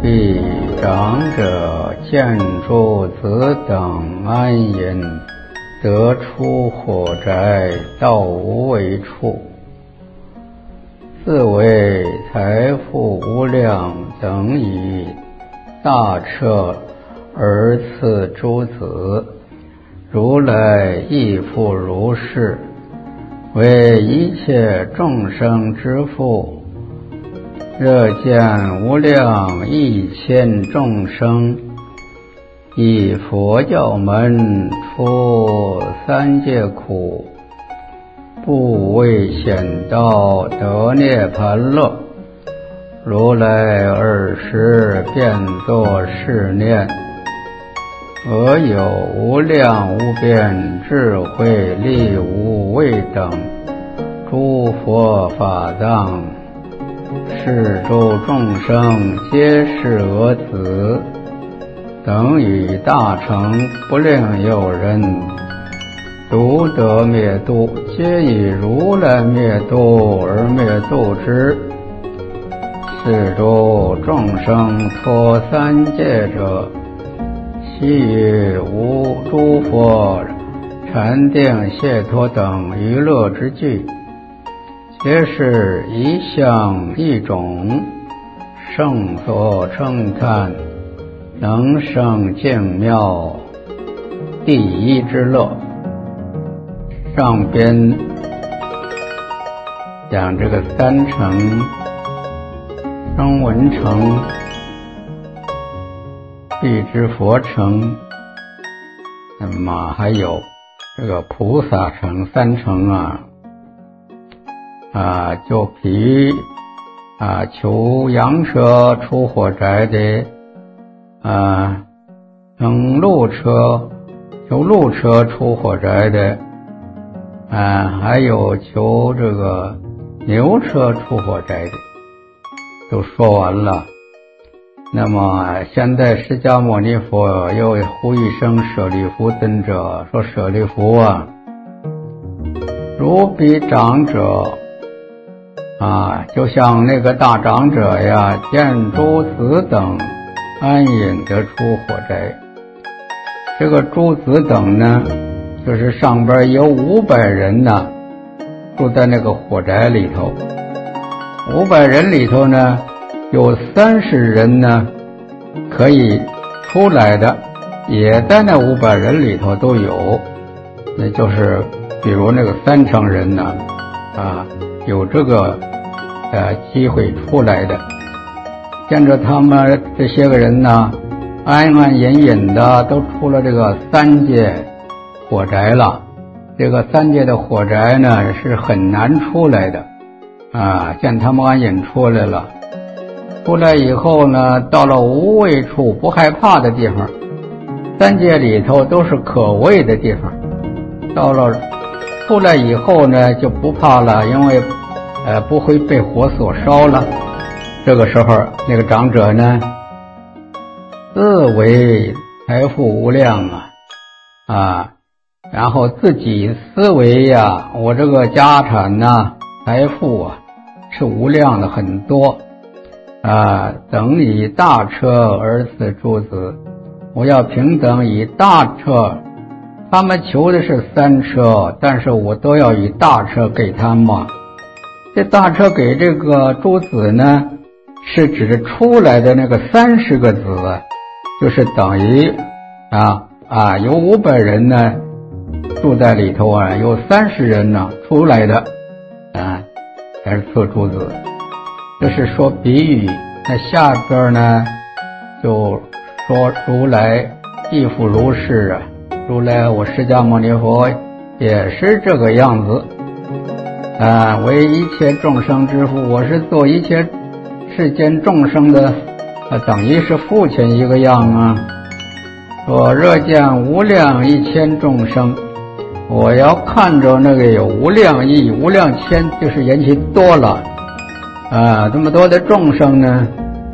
彼长者见诸子等安隐，得出火宅，道无为处，自为财富无量，等以大车而赐诸子。如来亦复如是，为一切众生之父，热见无量亿千众生，以佛教门出三界苦，不为显道得涅盘乐。如来尔时便作是念：我有无量无边智慧力无畏等诸佛法藏，是诸众生皆是我子，等与大乘不令有人独得灭度，皆以如来灭度而灭度之。是诸众生脱三界者，悉于无诸佛禅定解脱等娱乐之具，皆是一相一种，圣所称叹，能生净妙第一之乐。上边讲这个三乘声闻乘、辟支佛乘，那么还有这个菩萨乘三乘就比喻求羊车出火宅的求鹿车出火宅的还有求这个牛车出火宅的，都说完了。那么现在释迦牟尼佛又呼一声舍利弗尊者，说舍利弗如彼长者就像那个大长者呀，见诸子等安隐得出火宅。这个诸子等呢，就是上边有500人呢，住在那个火宅里头。500人里头呢，有30人呢可以出来的，也在那500人里头都有。那就是比如那个3乘人呢有这个机会出来的。见着他们这些个人呢，安安隐隐的都出了这个3界火宅了。这个3界的火宅呢是很难出来的见他们安隐出来了。出来以后呢，到了无畏处，不害怕的地方。3界里头都是可畏的地方。出来以后呢，就不怕了，因为不会被火所烧了。这个时候那个长者呢，自为财富无量然后自己思维我这个家产财富是无量的，很多等以大车而赐诸子，我要平等以大车。他们求的是3车，但是我都要以大车给他们。这大车给这个诸子呢，是指出来的那个30个子，就是等于有500人呢住在里头有30人呢出来的才是赐诸子。这是说比喻。那下边呢就说如来亦复如是如来我释迦牟尼佛也是这个样子为一切众生之父，我是做一切世间众生的等于是父亲一个样说热见无量亿千众生，我要看着那个有无量亿无量千，就是人气多了这么多的众生呢，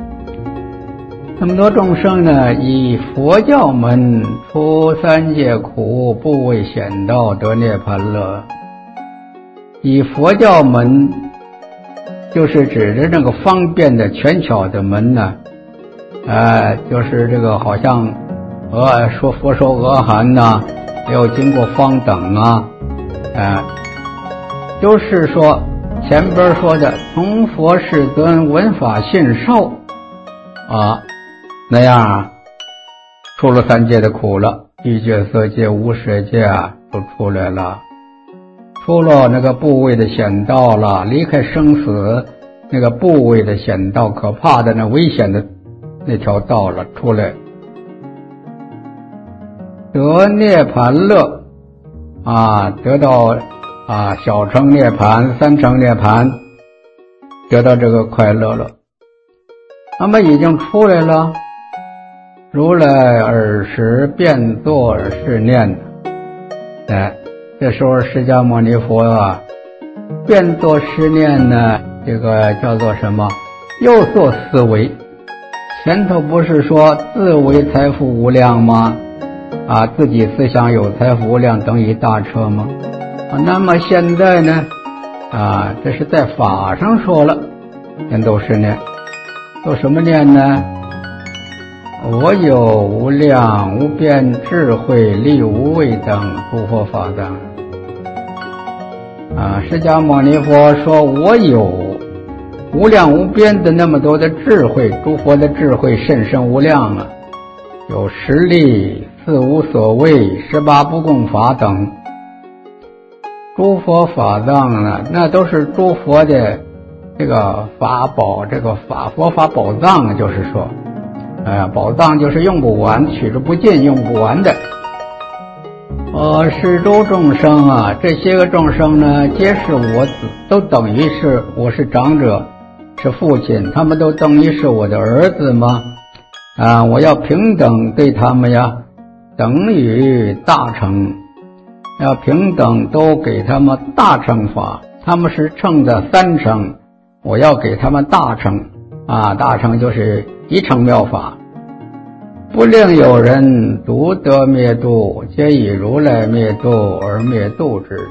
以佛教门出三界苦，不为显道得涅盘乐。以佛教门就是指着那个方便的权巧的门就是这个好像说佛说阿含呐，要经过方等啊，就是说前边说的从佛世尊闻法信受啊，那样出了三界的苦了，欲界、色界、无色界都出来了，出了那个部位的险道了，离开生死那个部位的险道，可怕的那危险的那条道了，出来得涅盘乐得到小乘涅盘、三乘涅盘，得到这个快乐了。那么已经出来了，如来尔时便作是念，这时候释迦牟尼佛便作是念呢，这个叫做什么？又作思维。前头不是说自为财富无量吗？自己思想有财富无量等于大彻吗？那么现在呢？这是在法上说了，便作是念，做什么念呢？我有无量无边智慧力无畏等诸佛法藏。释迦牟尼佛说我有无量无边的那么多的智慧，诸佛的智慧甚深无量有十力、四无所谓、18不共法等诸佛法藏呢，那都是诸佛的这个法宝，这个佛法宝藏，就是说宝藏就是用不完，取之不尽，用不完的。是诸众生这些个众生呢，皆是我子，都等于是我是长者，是父亲，他们都等于是我的儿子吗？我要平等对他们等于大乘，要平等都给他们大乘法，他们是乘的三乘，我要给他们大乘大乘就是一乘妙法。不令有人独得灭度，皆以如来灭度而灭度之。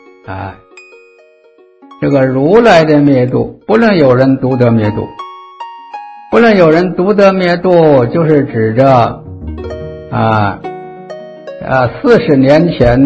这个如来的灭度，不令有人独得灭度。不令有人独得灭度，就是指着40年前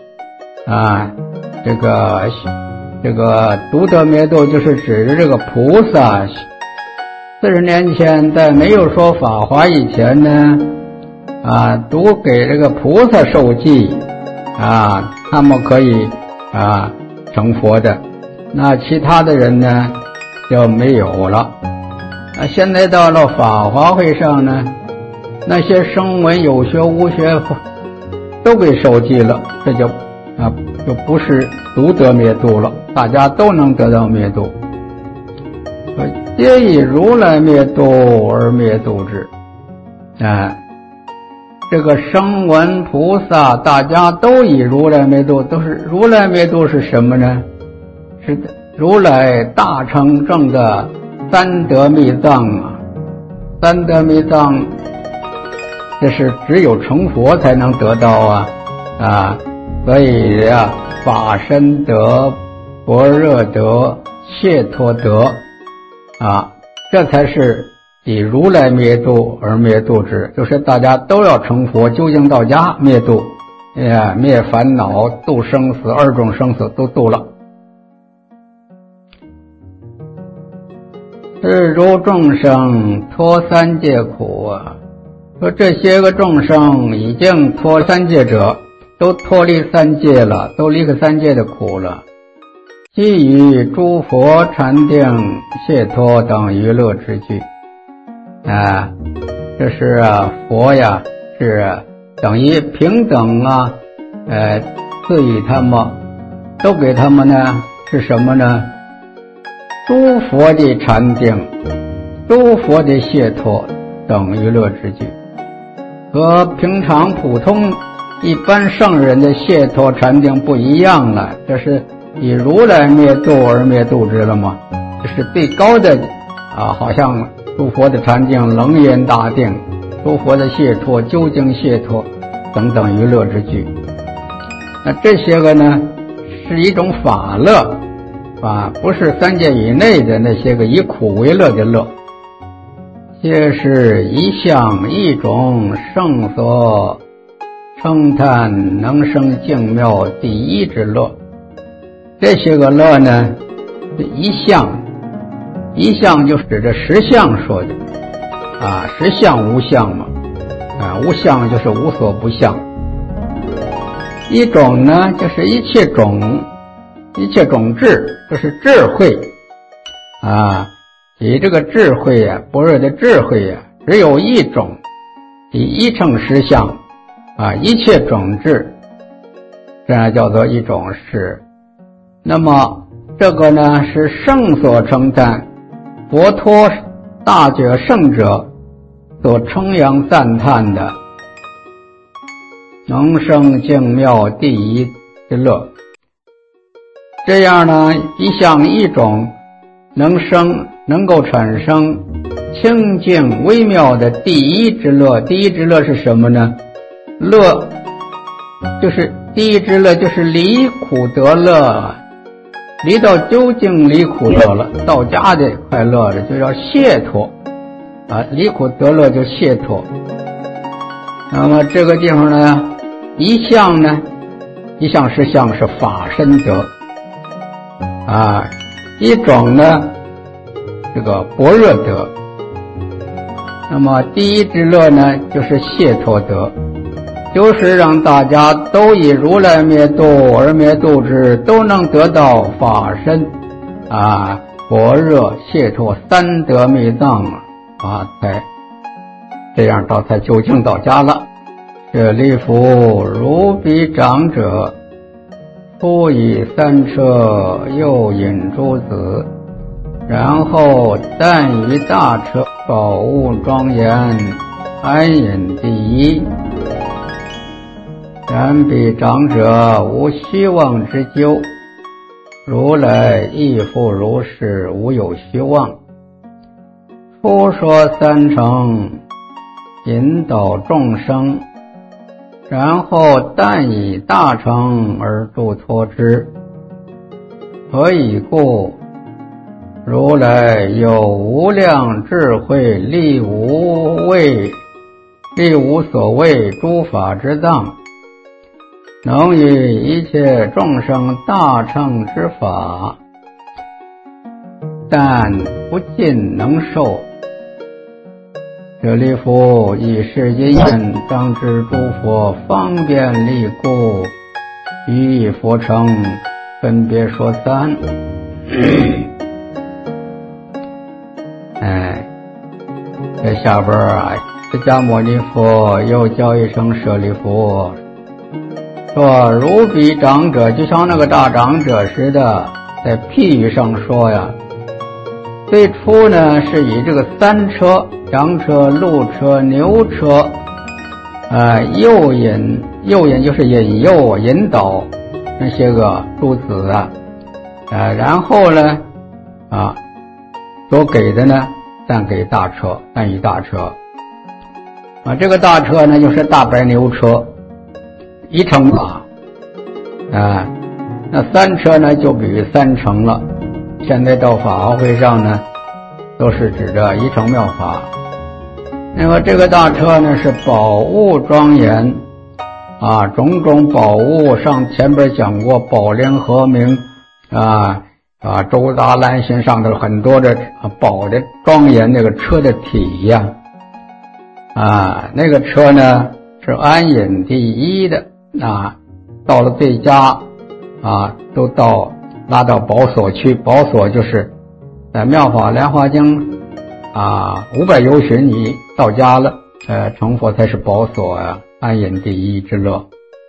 这个独得灭度，就是指着这个菩萨。40年前在没有说法华以前呢都给这个菩萨受记他们可以成佛的，那其他的人呢就没有了。现在到了法华会上呢，那些声闻有学无学都给受记了，这就不是独得灭度了，大家都能得到灭度。皆以如来灭度而灭度之。这个声闻菩萨大家都以如来灭度，都是如来灭度是什么呢？是如来大乘正的三德密藏三德密藏这是只有成佛才能得到所以法身德、般若德、解脱德这才是以如来灭度而灭度之，就是大家都要成佛，究竟到家灭度，灭烦恼、度生死，二种生死都度了。是诸众生脱三界苦说这些个众生已经脱三界者，都脱离三界了，都离开三界的苦了。基于诸佛禅定解脱等娱乐之具这是佛是等于平等赐予他们，都给他们呢是什么呢？诸佛的禅定、诸佛的解脱等娱乐之具，和平常普通一般圣人的解脱禅定不一样了，这是以如来灭度而灭度之了吗？这是最高的好像诸佛的禅定、楞严大定、诸佛的解脱、究竟解脱等等娱乐之具。那这些个呢是一种法乐不是三界以内的那些个以苦为乐的乐。 皆是一相一种圣所称叹能生净妙第一之乐。这些个乐呢，一相，一相就是指着实相说的实相无相嘛，无相就是无所不相。一种呢，就是一切种智，就是智慧以这个智慧般若的智慧只有一种，以一乘实相一切种智，这样叫做一种是。那么这个呢，是圣所称赞，佛陀大觉圣者所称扬赞叹的能生净妙第一之乐。这样呢，一相一种能够产生清净微妙的第一之乐。第一之乐是什么呢？乐就是第一之乐，就是离苦得乐，离到究竟离苦乐了，到家的快乐了，就叫解脱离苦得乐就解脱。那么这个地方呢，一相实相是法身德一种呢这个般若德。那么第一之乐呢，就是解脱德，就是让大家都以如来灭度而灭度之，都能得到法身般若解脱三德密藏才这样才究竟到家了。舍利弗，如彼长者，复以三车诱引诸子，然后但于大车，宝物庄严，安隐第一。然彼长者无虚妄之咎，如来亦复如是，无有虚妄。复说三乘，引导众生，然后但以大乘而助托之。何以故？如来有无量智慧，力无所谓诸法之藏，能与一切众生大乘之法，但不尽能受。舍利弗，以是因缘当知诸佛方便力故，于以佛乘分别说三。这下边释迦牟尼佛又叫一声舍利弗，说如彼长者，就像那个大长者似的，在譬喻上说最初呢是以这个三车，羊车、鹿车、牛车诱引就是引诱引导那些个诸子然后呢所给的呢但给大车，但以大车这个大车呢就是大白牛车一乘法那三车呢就比喻三乘了。现在到法华会上呢都是指着一乘妙法。那么这个大车呢是宝物庄严种种宝物，上前边讲过宝铃和鸣周达兰心上的很多的宝的庄严那个车的体那个车呢是安隐第一的到了最佳都拉到宝所去。宝所就是在妙法莲华经500由旬你到家了成佛才是宝所安隐第一之乐。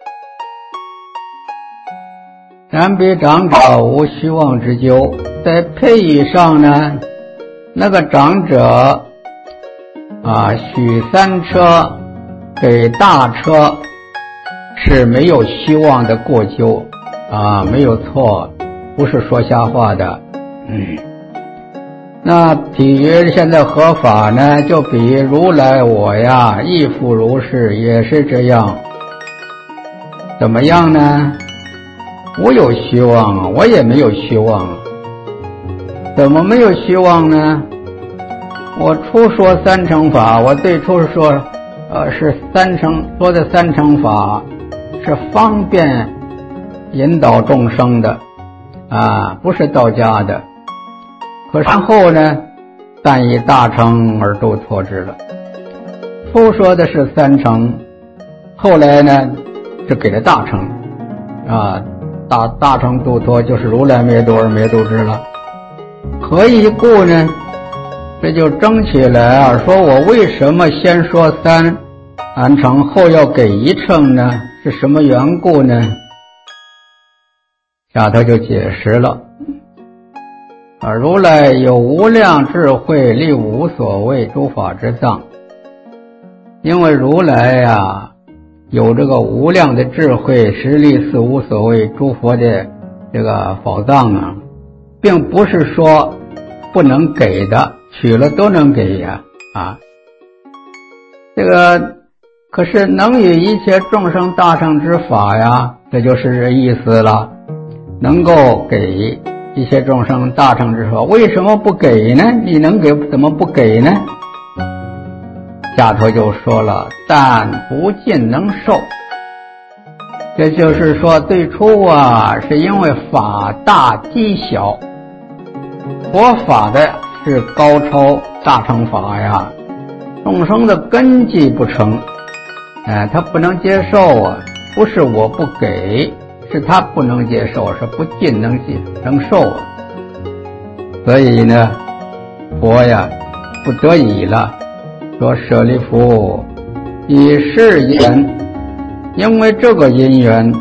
然彼长者无虚妄之咎，在配语上呢，那个长者许三车给大车是没有虚妄的过咎没有错，不是说瞎话的。那比喻现在合法呢，就比如来我亦复如是，也是这样。怎么样呢？我有虚妄我也没有虚妄怎么没有虚妄呢？ 我初说三乘法，我最初说是说的三乘法是方便引导众生的不是道家的。可然后呢，但以大乘而度脱之了。初说的是三乘，后来呢是给了大乘大乘度脱，就是如来灭度而灭度之了。何以故呢？这就争起来说我为什么先说三乘后要给一乘呢？是什么缘故呢？下头就解释了如来有无量智慧，立无所谓诸法之藏。因为如来有这个无量的智慧，实力似无所谓诸佛的这个宝藏并不是说不能给的，取了都能给这个可是能与一切众生大乘之法这就是这意思了，能够给一切众生大乘之法，为什么不给呢？你能给怎么不给呢？下头就说了，但不尽能受。这就是说最初是因为法大机小，佛法的是高超大乘法众生的根基不成他不能接受不是我不给，是他不能接受，是不尽能受所以呢佛不得已了，说舍利弗，以是因，因为这个因缘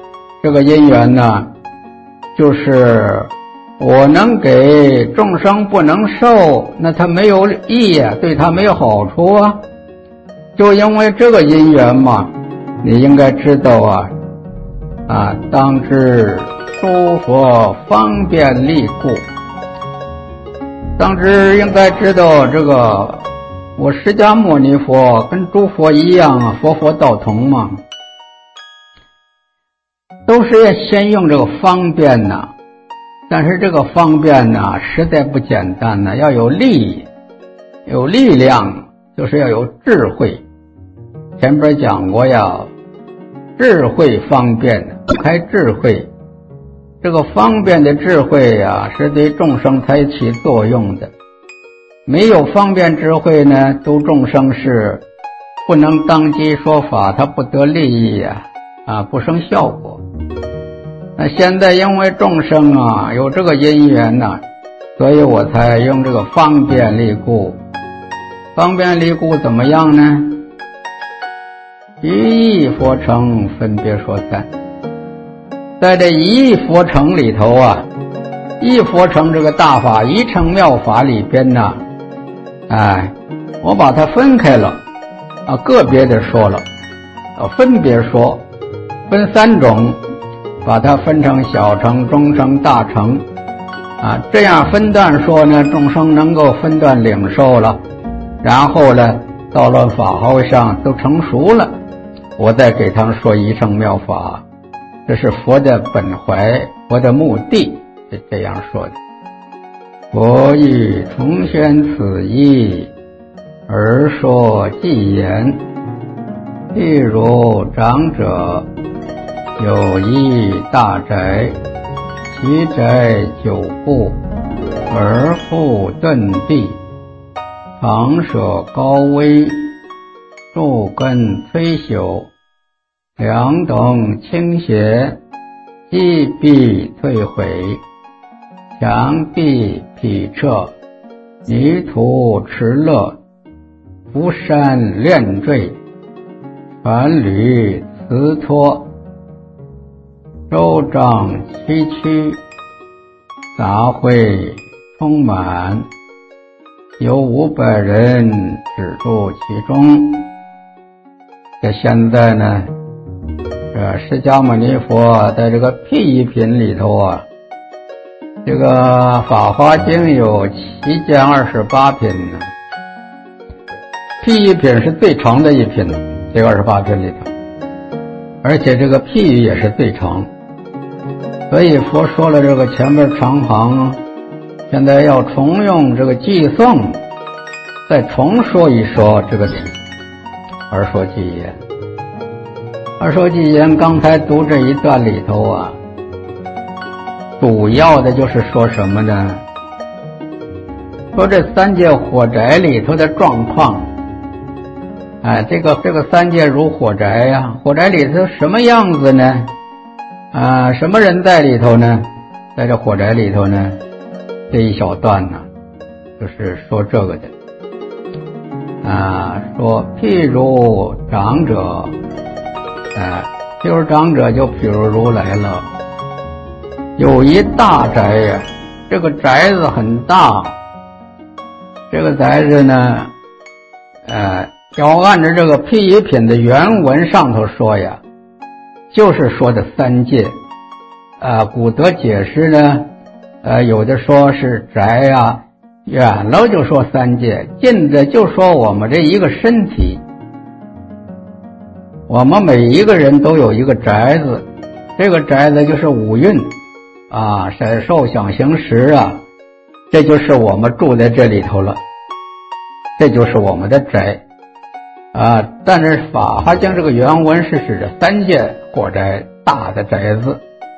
就是我能给众生不能受，那他没有益对他没有好处就因为这个因缘嘛，你应该知道当知诸佛方便利故，当知应该知道这个我释迦牟尼佛跟诸佛一样佛道同嘛，都是要先用这个方便但是这个方便实在不简单要有力量，就是要有智慧。前边讲过智慧方便，开智慧，这个方便的智慧是对众生才起作用的。没有方便智慧呢，度众生是不能当机说法，它不得利益不生效果。那现在因为众生有这个因缘所以我才用这个方便利故。方便利故怎么样呢？于一佛乘分别说三。在这一佛乘里头一佛乘这个大法一乘妙法里边我把它分开了个别的说了分别说，分三种，把它分成小乘、中乘、大乘这样分段说呢，众生能够分段领受了，然后呢到了法号上都成熟了，我再给他们说一乘妙法，这是佛的本怀，佛的目的是这样说的。佛欲重宣此义，而说偈言，譬如长者有一大宅，其宅9步，而复顿壁，房舍高危，树根摧朽，梁等倾斜，基壁退毁，墙壁劈彻，泥土池勒，浮山链坠，船履辞脱，周章崎岖，杂秽充满，有500人止住其中。这现在呢，释迦牟尼佛在这个譬喻品里头这个法华经有728品呢，譬喻品是最长的一品，这个28品里头，而且这个譬喻也是最长，所以佛说了这个前面长行，现在要重用这个偈颂， 再重说一说这个二说偈言。二说偈言刚才读这一段里头啊，主要的就是说什么呢？说这三界火宅里头的状况。这个三界如火宅呀，火宅里头什么样子呢？什么人在里头呢？在这火宅里头呢？这一小段呢，就是说这个的。说譬如长者，譬如长者就譬如如来了。有一大宅呀，这个宅子很大，这个宅子呢，要按照这个譬喻品的原文上头说呀，就是说的三界。古德解释呢，有的说是宅呀，远了就说三界，近的就说我们这一个身体。我们每一个人都有一个宅子，这个宅子就是五蕴色受想行识这就是我们住在这里头了，这就是我们的宅。但是法华经这个原文是指着三界火宅，大的宅子。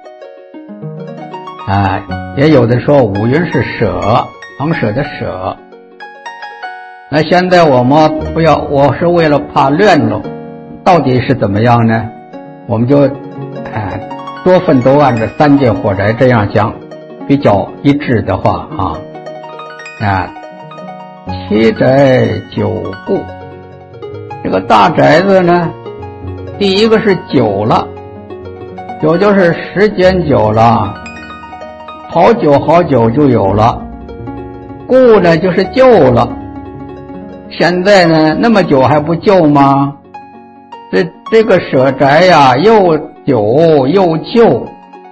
也有的说五蕴是舍，旁舍的舍。那现在我们不要，我是为了怕乱了，到底是怎么样呢？我们就多份都按照三界火宅这样讲，比较一致的话七宅九故。这个大宅子呢，第一个是久了，久就是时间久了，好久好久就有了。故呢就是旧了，现在呢那么久还不旧吗？这个舍宅呀，又久又旧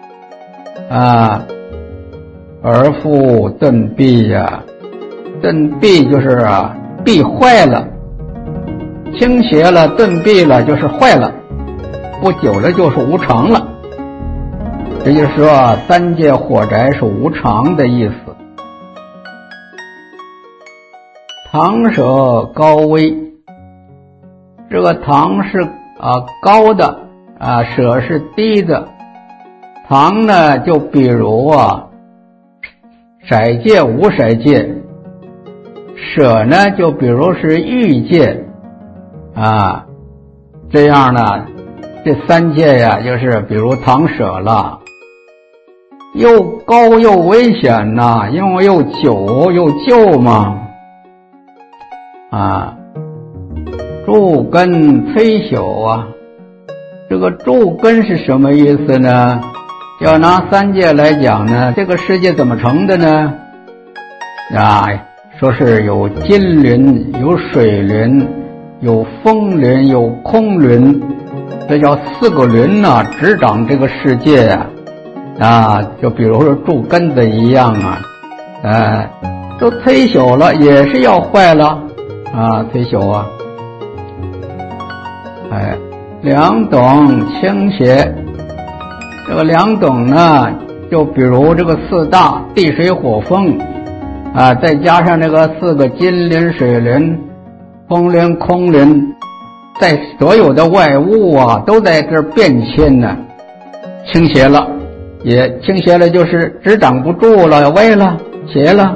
而复顿弊呀，顿弊就是弊坏了，倾斜了，顿弊了就是坏了，不久了就是无常了。这就是说三界火宅是无常的意思。堂舍高微，这个堂是高的舍是低的。堂呢就比如色界无色界，舍呢就比如是欲界这样呢，这三界呀就是比如堂舍了，又高又危险因为又久又旧嘛住根摧朽这个住根是什么意思呢？要拿三界来讲呢，这个世界怎么成的呢？说是有金轮，有水轮，有风轮，有空轮，这叫四个轮执掌这个世界就比如说住根子一样都摧朽了，也是要坏了摧朽两等倾斜，这个两等呢，就比如这个四大地水火风再加上这个四个金轮、水轮、风轮、空轮，在所有的外物都在这变迁呢，倾斜了，也倾斜了就是执掌不住了，歪了，斜了。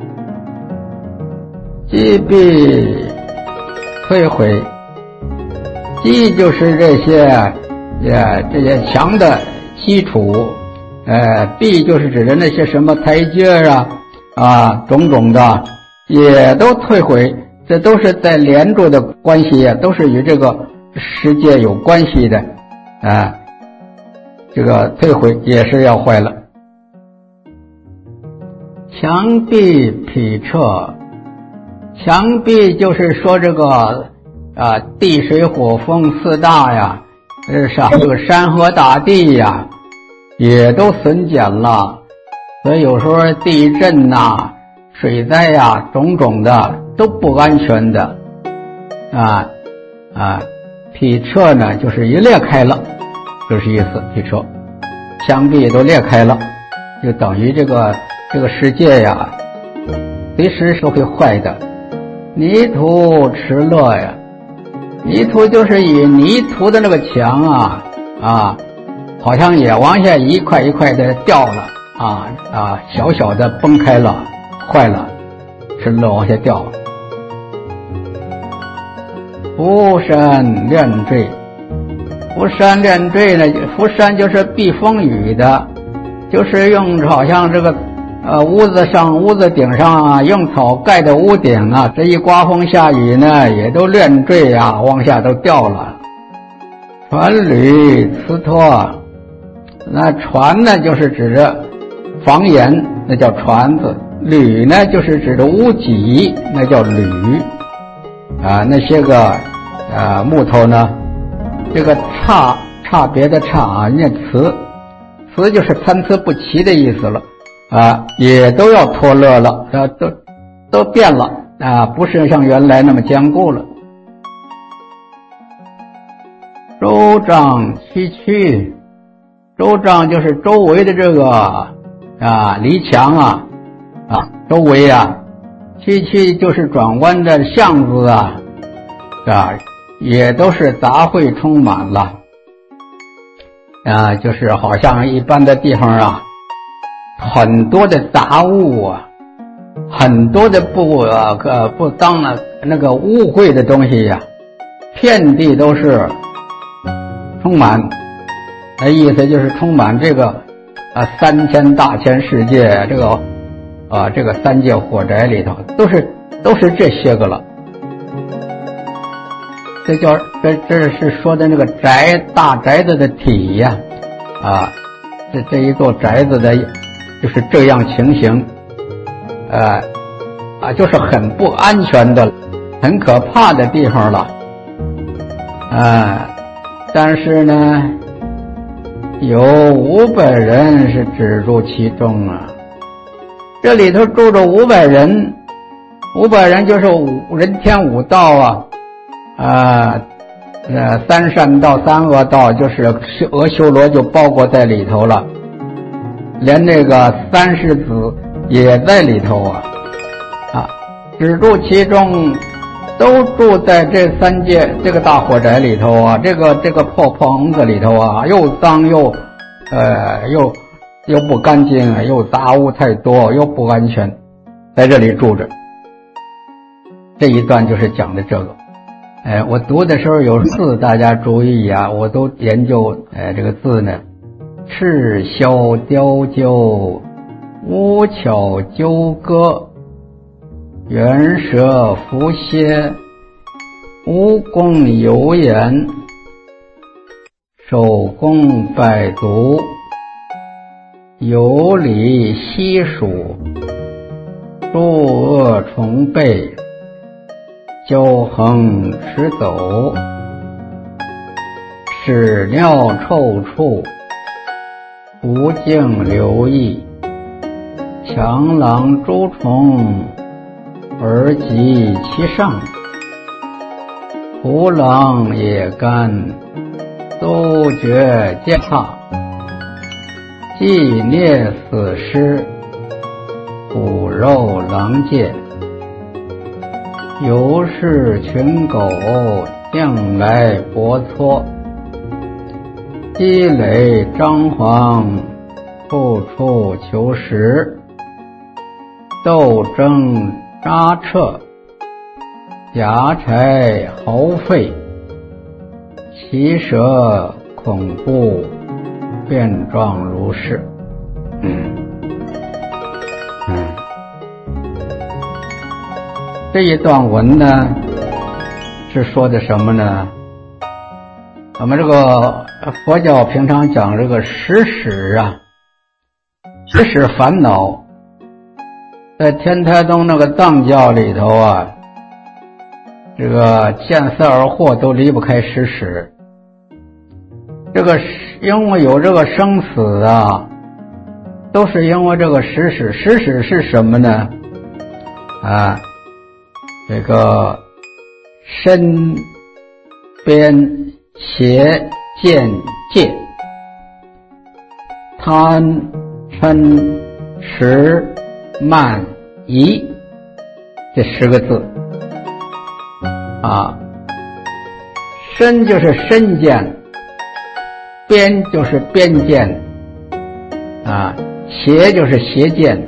积弊摧毁，积就是这些强的基础，弊就是指的那些什么台阶种种的也都退毁，这都是在连住的关系都是与这个世界有关系的这个退毁也是要坏了。墙壁匹彻，墙壁就是说这个地水火风四大这个山河大地也都损减了，所以有时候地震水灾种种的都不安全的劈彻呢就是一裂开了，就是意思。劈彻墙壁都裂开了，就等于这个世界随时是会坏的泥土持乐呀，泥土就是以泥土的那个墙好像也往下一块一块的掉了小小的崩开了，坏了，持乐往下掉。浮山练坠，浮山练坠呢，浮山就是避风雨的，就是用好像这个屋子顶上用草盖的屋顶这一刮风下雨呢，也都练坠往下都掉了。船履辞脱，那船呢就是指着房檐，那叫船子；履呢就是指着屋脊，那叫履。那些个木头呢，这个差别的念词就是参差不齐的意思了也都要脱落了都变了不是像原来那么坚固了。周障崎岖，周障就是周围的这个篱墙周围崎岖就是转弯的巷子也都是杂秽充满了就是好像一般的地方很多的杂物很多的不当那个污秽的东西遍地都是充满，那意思就是充满这个3000大千世界，这个三界火宅里头都是这些个了。这是说的那个大宅子的体这一座宅子的就是这样情形就是很不安全的很可怕的地方了但是呢有500人是止住其中这里头住着500人，500人就是人天5道3善道3恶道，就是阿修罗就包括在里头了，连那个30子也在里头止住其中，都住在这三界这个大火宅里头这个破棚子里头又脏又不干净又杂物太多又不安全，在这里住着。这一段就是讲的这个我读的时候有字大家注意我都研究这个字呢，赤霄雕鹫乌巧纠葛，猿蛇伏蝎，蜈蚣有眼，手工百足，有理稀数，诸恶虫辈，交横驰走，屎尿臭处，不净留意，豺狼诸虫，而及其上，胡狼野干，都觉践踏，既孽死尸，骨肉狼藉，由是群狗径来搏搓，积累张皇，处处求食，斗争扎彻，夹柴豪吠，其蛇恐怖，变状如是。这一段文呢是说的什么呢？我们这个佛教平常讲这个十使十使烦恼，在天台宗那个藏教里头这个见色而惑都离不开十使。这个因为有这个生死都是因为这个十使。十使是什么呢？这个身边邪见戒，贪嗔痴慢疑，这10个字啊，身就是身见，边就是边见，啊，邪就是邪见，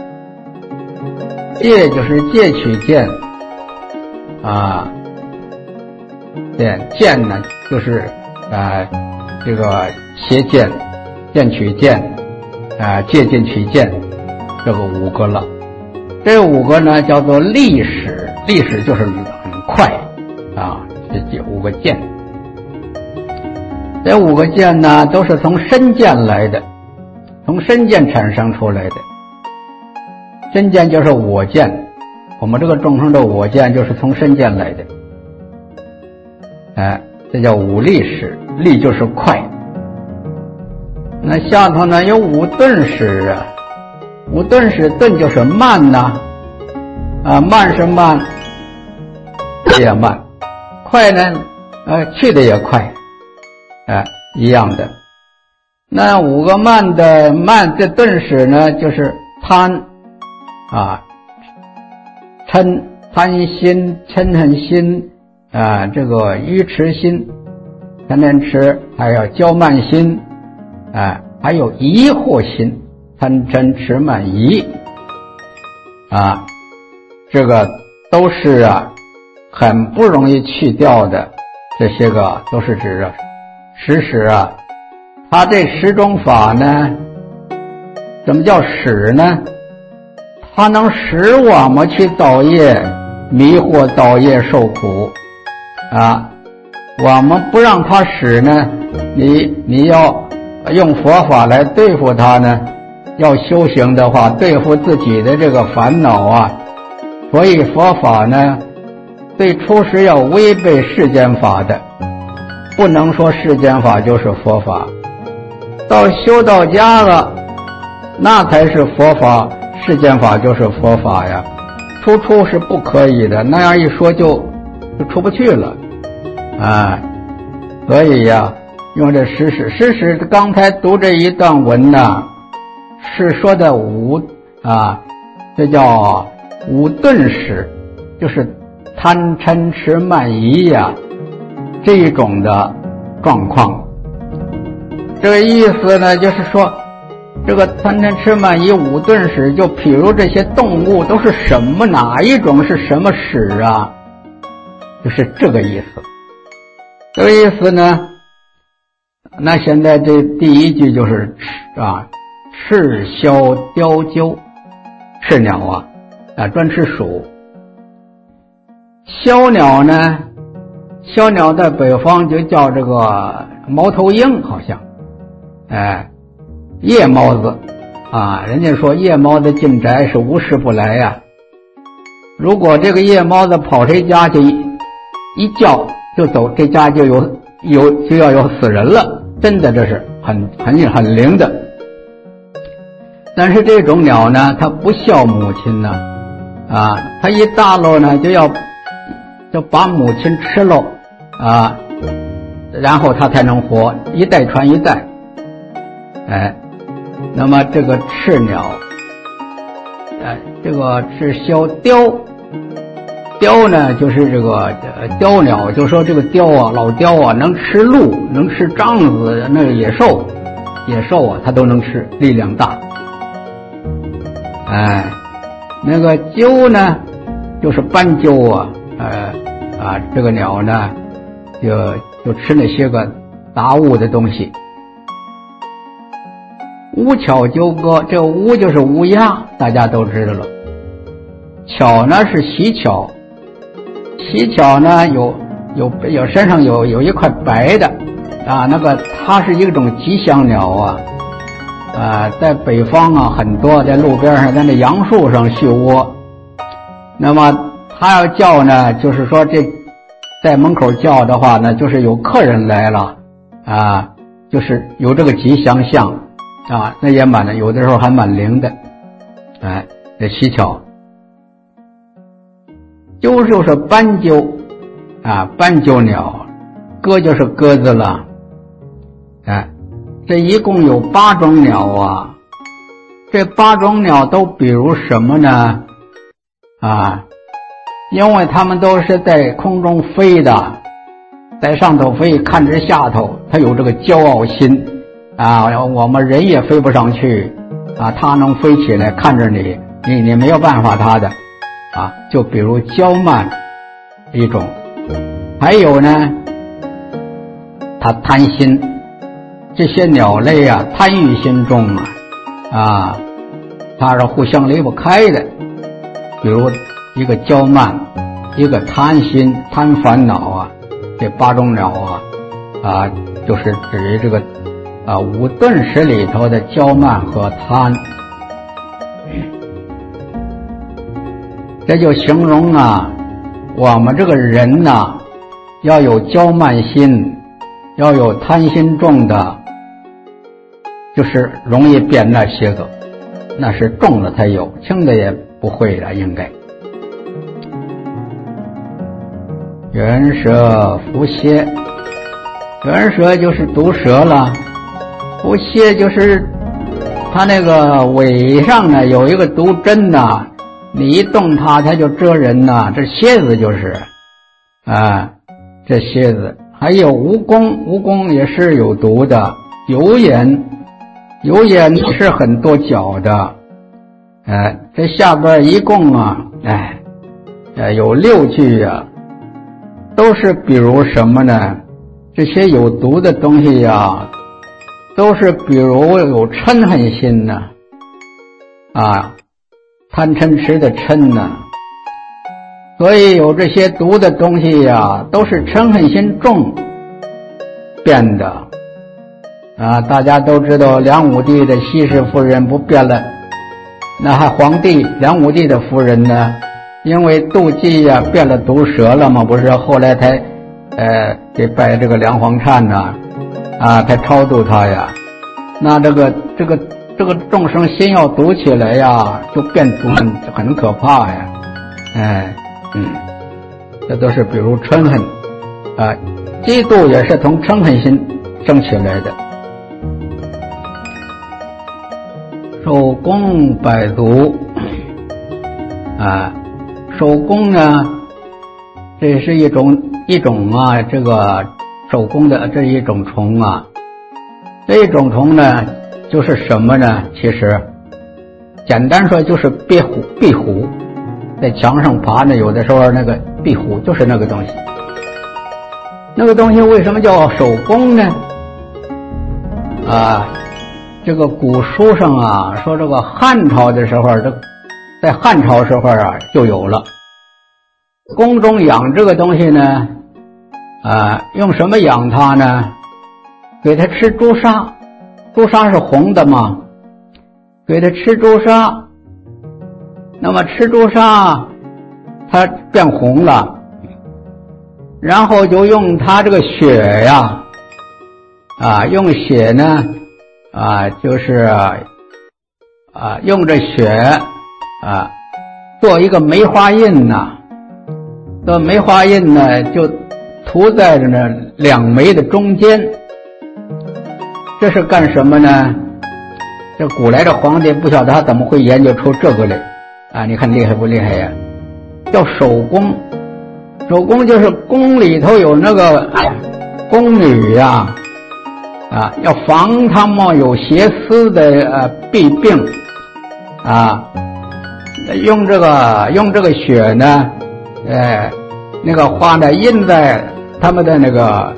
戒就是戒取见，啊，见呢就是这个邪见，见取见，戒见取见，这个5个了。这5个呢叫做历史，历史就是很快啊，这5个见。这5个见呢都是从身见来的，从身见产生出来的。身见就是我见，我们这个众生的我见就是从身见来的。这叫5历史，历就是快。那下头呢有5顿时啊，5顿时，顿就是慢呐，慢是慢，也慢，快呢，去的也快，一样的。那5个慢的慢，这顿时呢就是贪啊，贪心、嗔恨心这个愚痴心、贪嗔痴，还有骄慢心，还有疑惑心，贪嗔痴慢疑这个都是很不容易去掉的。这些个都是指使它这10种法呢，怎么叫使呢？它能使我们去造业，迷惑造业受苦我们不让它使呢，你要用佛法来对付它呢，要修行的话，对付自己的这个烦恼所以佛法呢，对初时要违背世间法的，不能说世间法就是佛法。到修到家了，那才是佛法，世间法就是佛法呀。出是不可以的，那样一说就出不去了所以用这实刚才读这一段文是说的这叫5顿时，就是贪嗔痴慢疑这一种的状况。这个意思呢，就是说这个贪嗔痴慢疑5顿时，就譬如这些动物都是什么，哪一种是什么始就是这个意思。这个意思呢，那现在这第一句就是赤枭雕鸠，赤鸟专吃鼠。枭鸟呢，枭鸟在北方就叫这个猫头鹰，好像夜猫子人家说夜猫子进宅是无事不来如果这个夜猫子跑谁家去一叫就走，这家就要有死人了，真的这是很灵的。但是这种鸟呢，它不孝母亲它一大了呢就把母亲吃了然后它才能活，一代传一代。那么这个赤鸟这个赤枭雕呢，就是这个雕鸟，就说这个雕老雕能吃鹿，能吃獐子，那个野兽它都能吃，力量大。那个鸠呢，就是斑鸠这个鸟呢，就吃那些个杂物的东西。乌巧鸠歌，这个乌就是乌鸦，大家都知道了。巧呢是喜巧，喜巧呢有身上有一块白的那个它是一种吉祥鸟在北方很多，在路边上，在那杨树上续窝。那么它要叫呢，就是说这在门口叫的话呢，就是有客人来了就是有这个吉祥相那也有的时候还蛮灵的这喜巧。鸠就是斑鸠斑鸠鸟，鸽就是鸽子了这一共有8种鸟这8种鸟都比如什么呢因为他们都是在空中飞的，在上头飞看着下头，他有这个骄傲心啊，我们人也飞不上去啊，他能飞起来看着你没有办法他的啊，就比如骄慢一种。还有呢，他贪心，这些鸟类啊，贪欲心重啊，它是互相离不开的。比如一个骄慢，一个贪心，贪烦恼啊，这8种鸟啊，就是指于这个五顿识里头的骄慢和贪。这就形容啊，我们这个人呐，要有骄慢心，要有贪心重的，就是容易变那些个，那是重的才有，轻的也不会了，应该。元蛇伏蝎，元蛇就是毒蛇了，伏蝎就是它那个尾上呢有一个毒针呐，你一动它就蛰人呐，这蝎子就是啊，这蝎子。还有蜈蚣，蜈蚣也是有毒的。有眼，有眼是很多角的，这下边一共有6句啊，都是比如什么呢？这些有毒的东西啊，都是比如有嗔恨心呢，贪嗔痴的嗔呢，所以有这些毒的东西呀，都是嗔恨心重变的大家都知道梁武帝的西施夫人不变了，那还皇帝梁武帝的夫人呢，因为妒忌呀变了毒蛇了嘛，不是后来才给拜这个梁皇灿呐才超度他呀，那这个众生心要毒起来呀，就变毒很可怕呀，这都是比如嗔恨嫉妒也是从嗔恨心生起来的。手工百足手工呢，这是一种这个手工的这一种虫这一种虫呢就是什么呢？其实简单说就是壁虎，在墙上爬呢，有的时候那个壁虎就是那个东西。那个东西为什么叫手工呢？这个古书上说这个汉朝的时候，在汉朝时候就有了。宫中养这个东西呢，用什么养它呢？给它吃朱砂，朱砂是红的嘛，给它吃朱砂，那么吃朱砂它变红了，然后就用它这个血呀用血呢就是用这血做一个梅花印这梅花印呢就涂在这两眉的中间。这是干什么呢？这古来的皇帝不晓得他怎么会研究出这个来你看厉害不厉害呀？叫手工。手工就是宫里头有那个宫女要防他们有邪思的弊病用这个血呢那个花呢印在他们的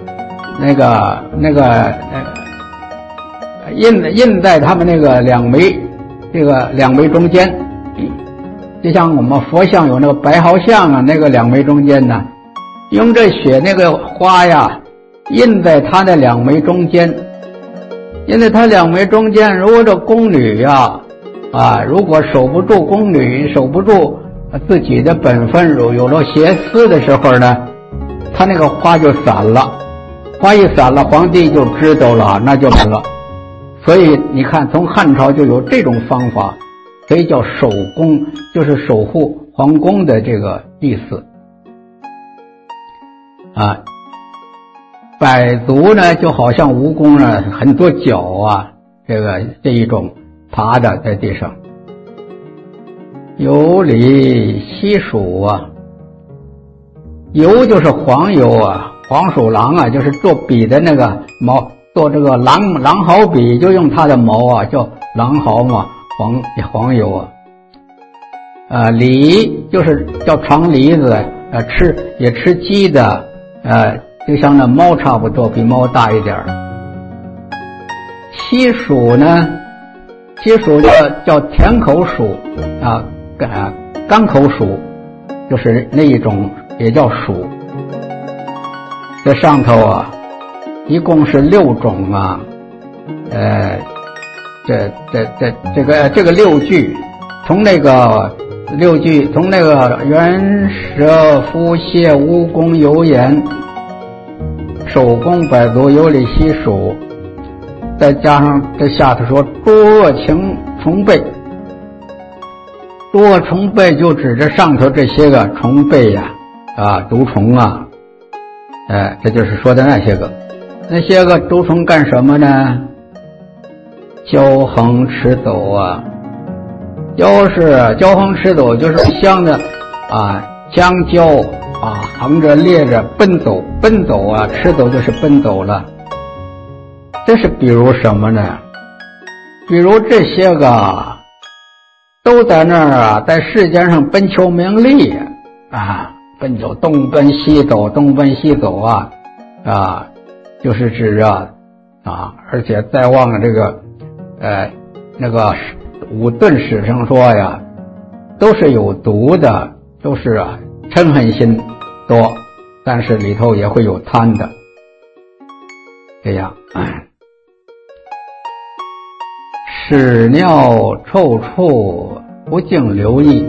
印在他们那个两眉中间，就像我们佛像有那个白毫像那个两眉中间呢，用这血那个花呀印在他的两眉中间，印在他两眉中间。如果这宫女如果守不住宫女，守不住自己的本分，有了邪思的时候呢，他那个花就散了，花一散了，皇帝就知道了，那就完了。所以你看从汉朝就有这种方法，所以叫守宫，就是守护皇宫的这个意思百足呢就好像蜈蚣呢很多脚这一种爬的在地上。有理西蜀油就是黄油啊，黄鼠狼啊，就是做笔的那个毛，做这个狼毫笔就用它的毛啊，叫狼毫嘛，黄油啊。梨就是叫长梨子，也吃鸡的，就像那猫差不多，比猫大一点。西蜀呢，西蜀叫甜口薯啊，干口薯，就是那一种也叫薯。这上头啊，一共是6种啊，这个6句，从那个6句，从那个元蛇夫蟹蜈蚣油盐手工百足有理西蜀，再加上这下头说诸恶虫辈，诸恶虫辈就指着上头这些个虫辈呀，毒虫啊，这就是说的那些个毒虫干什么呢？骄横驰走啊，骄横驰走就是相的将骄横着列着奔走啊，驰走就是奔走了。这是比如什么呢？比如这些个都在那儿在世间上奔求名利奔走，东奔西走就是指而且再往了这个那个五遁史上说呀，都是有毒的，都是嗔恨心多，但是里头也会有贪的，这样。屎尿臭处不净留意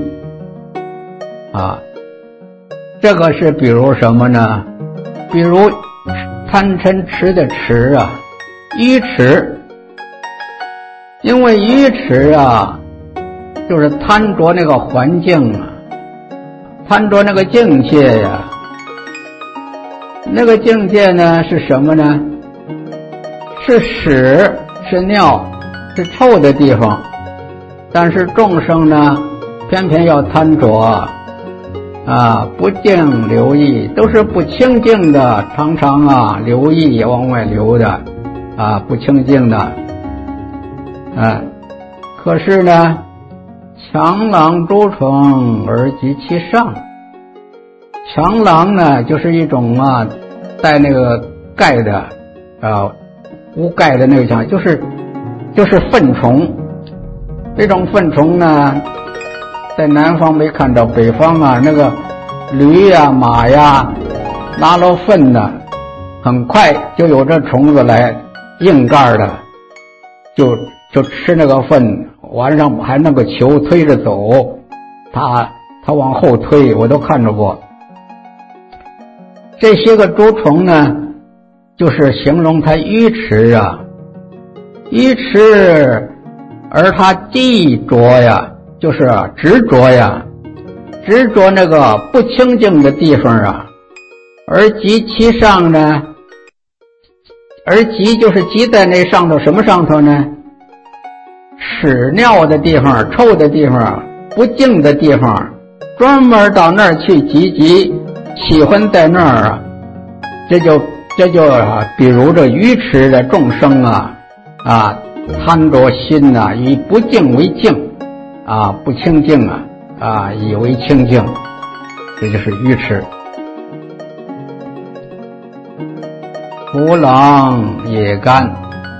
这个是比如什么呢？比如贪嗔痴的痴愚痴，因为愚痴就是贪着那个环境贪着那个境界呀。那个境界呢是什么呢？是屎，是尿，是臭的地方，但是众生呢偏偏要贪着不净留意，都是不清净的，常常留意也往外流的不清净的可是呢豺狼诸虫而及其上，豺狼呢就是一种带那个盖的无盖的那个豺，就是粪虫。这种粪虫呢在南方没看到，北方那个驴马拉了粪的，很快就有这虫子来硬盖的，就吃那个粪，晚上还那个球推着走，他往后推，我都看着过。这些个诸虫呢就是形容它愚痴愚痴，而它积着就是执着执着那个不清净的地方而及其上呢，而及就是及在那上头，什么上头呢？屎尿的地方，臭的地方，不净的地方，专门到那儿去集，喜欢在那儿这就比如这愚痴的众生贪着心以不净为净不清净以为清净，这就是愚痴。狐狼野干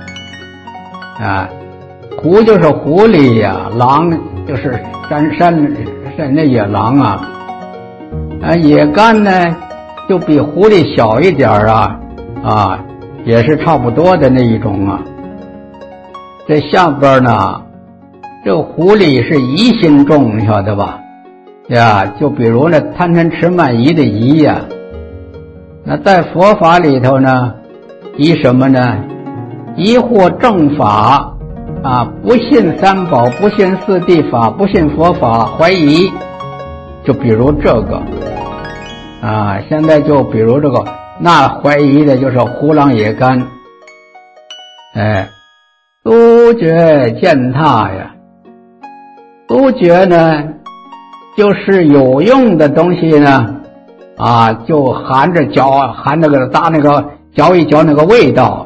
狐就是狐狸狼就是山那野狼野干呢就比狐狸小一点也是差不多的那一种这下边呢，这个狐狸是疑心重，你晓得吧？就比如那贪嗔痴慢疑的疑那在佛法里头呢，疑什么呢？疑惑正法不信三宝，不信四谛法，不信佛法，怀疑。就比如这个现在就比如这个，那怀疑的就是狐狼野干都觉践踏都觉呢就是有用的东西呢啊，就含着嚼，含那个搭那个嚼一嚼那个味道，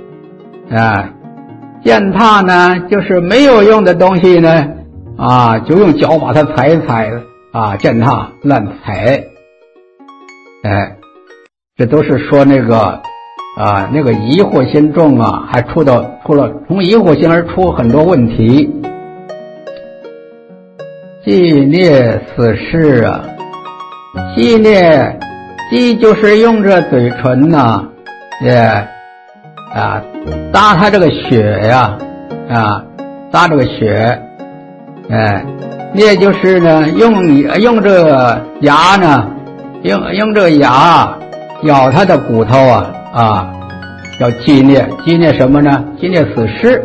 践踏呢，就是没有用的东西呢，啊，就用脚把它踩一踩，啊，践踏乱踩，这都是说那个啊，那个疑惑心重啊，还出了从疑惑心而出很多问题。伎啮死事啊，伎啮，伎就是用着嘴唇呐，搭它这个血呀，搭这个血，啮就是呢，用这个牙呢，用这个牙咬它的骨头啊，叫伎啮。伎啮什么呢？伎啮死尸。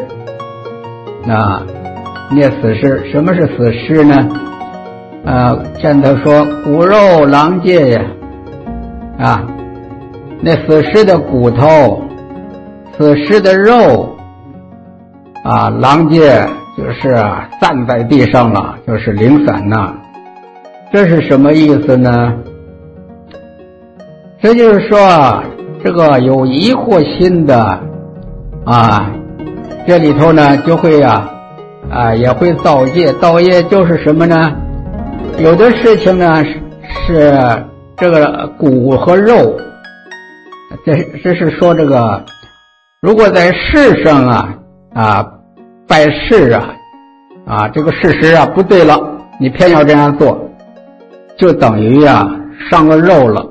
啮死尸，什么是死尸呢？现在说骨肉狼藉呀，那死尸的骨头，死尸的肉啊，狼藉就是散在地上了，就是零散呐。这是什么意思呢？这就是说这个有疑惑心的啊，这里头呢就会也会造业。造业就是什么呢？有的事情呢是这个骨和肉，这是说这个，如果在世上拜事这个事实不对了，你偏要这样做，就等于伤了肉了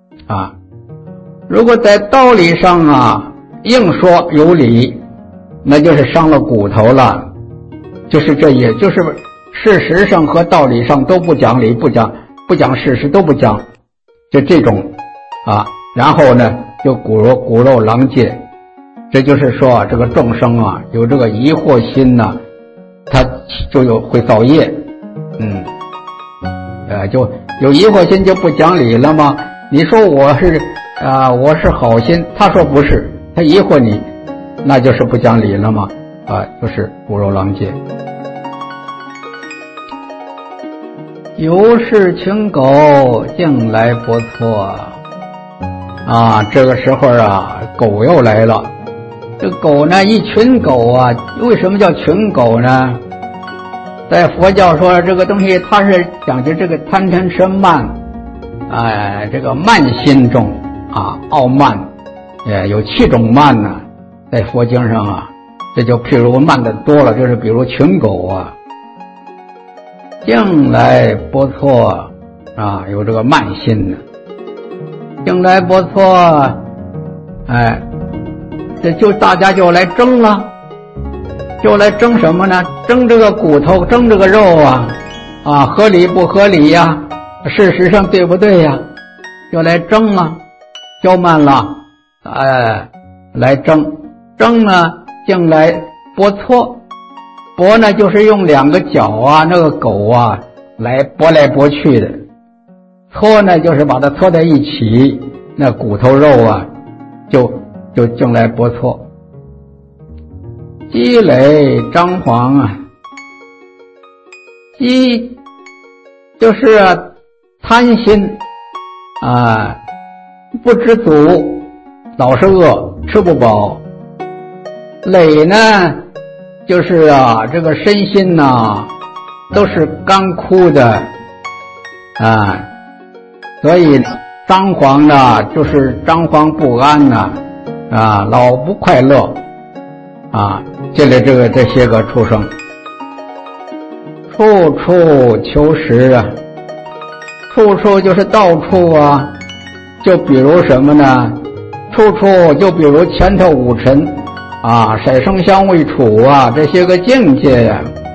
如果在道理上硬说有理，那就是伤了骨头了，就是这也就是事实上和道理上都不讲理，不讲事实，都不讲，就这种然后呢就骨肉狼藉。这就是说这个众生有这个疑惑心他就会造业，就有疑惑心就不讲理了吗？你说我是好心，他说不是，他疑惑你，那就是不讲理了吗？就是骨肉狼藉。有事群狗径来不错这个时候狗又来了。这狗呢，一群狗为什么叫群狗呢？在佛教说这个东西它是讲究这个贪嗔痴慢这个慢心重傲慢，有7种慢呢，在佛经上这就譬如慢的多了，就是比如群狗径来不错有这个慢心呢。径来不错，这就大家就来争了，就来争什么呢？争这个骨头，争这个肉合理不合理呀？事实上对不对呀？就来争较慢了，来争呢，径来搏错，搏呢就是用2个脚那个狗来搏来搏去的，搓呢就是把它搓在一起，那骨头肉就径来搏错。积累张皇积就是贪心不知足，老是饿，吃不饱。累呢就是这个身心都是干枯的所以张皇呢就是张皇不安老不快乐这些个畜生，处处求食处处就是到处就比如什么呢？处处就比如前头5尘色声香味触这些个境界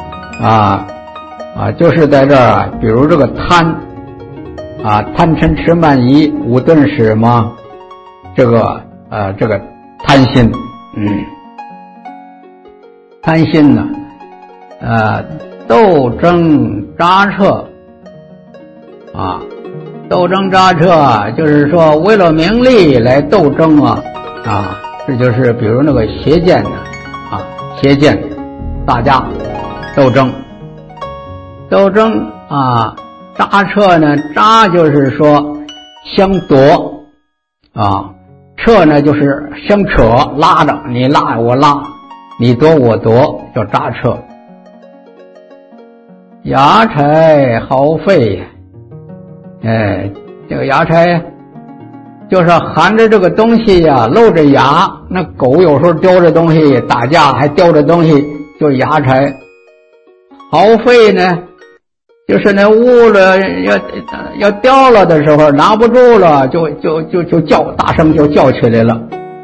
就是在这儿比如这个贪贪嗔痴慢疑5顿使嘛，这个贪心贪心呢斗争扎彻斗争扎彻就是说为了名利来斗争这就是比如那个邪见邪见大家斗争扎彻呢，扎就是说相夺啊，掣呢就是相扯拉着，你拉我拉，你夺我夺，叫扎掣。牙柴毫费，这个牙柴就是含着这个东西呀，露着牙。那狗有时候叼着东西打架，还叼着东西，就牙柴。毫费呢，就是那污了要掉了的时候拿不住了，就叫，大声就叫起来了。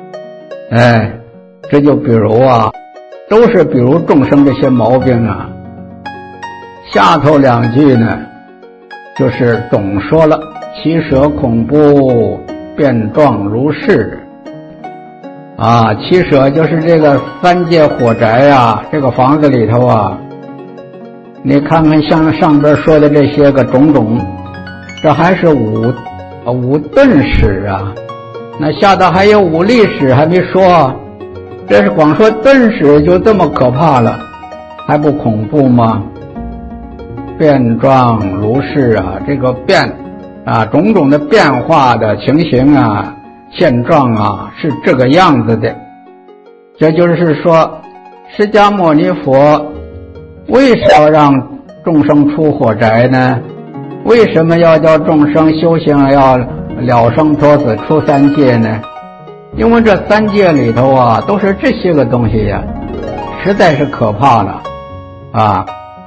这就比如啊，都是比如众生这些毛病啊。下头两句呢，就是总说了，其舍恐怖，变状如是。七舍就是这个三界火宅啊，这个房子里头啊，你看看像上边说的这些个种种，这还是五顿使啊，那下头还有五力使还没说，这是光说顿使就这么可怕了，还不恐怖吗？变状如是啊，这个变啊，种种的变化的情形啊，现状啊，是这个样子的。这就是说，释迦牟尼佛为什么要让众生出火宅呢？为什么要叫众生修行要了生脱死出三界呢？因为这三界里头啊，都是这些个东西呀，实在是可怕了啊！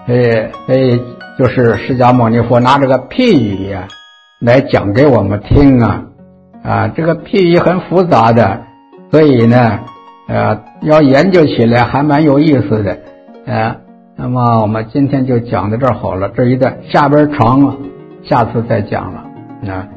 就是释迦牟尼佛拿这个譬喻呀来讲给我们听啊，这个譬喻很复杂的，所以呢要研究起来还蛮有意思的那么我们今天就讲到这儿好了，这一段下边长下次再讲了